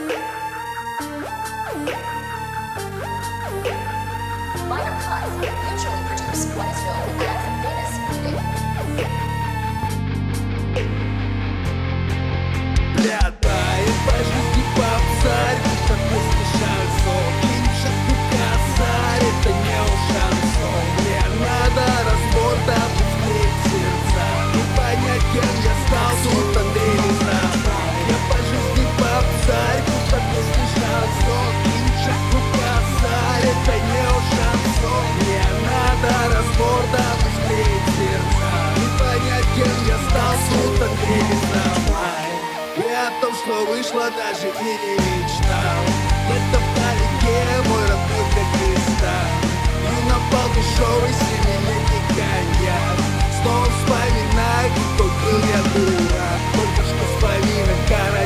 Minor cuts usually produce what is known as venous bleeding. Летает по жизни попсарь, как мы смешаем сон. Кинчик косарь, это не шансон. Мне надо разбор, дабы встретить сердца и понять, кем я стал, тут Андрей Рязанов. Я по жизни попсарь, как мы смешаем сон. Кинчик косарь, это не шансон. Мне надо разбор, дабы встретить сердца и понять, кем я стал, тут Андрей Рязанов. И о том, что вышло, даже и не мечтал. Где-то вдалеке мой родной как кристалл. И напал дешевый семилетний коньяк. Снова вспоминаю, какой был я дурак. Только что вспоминать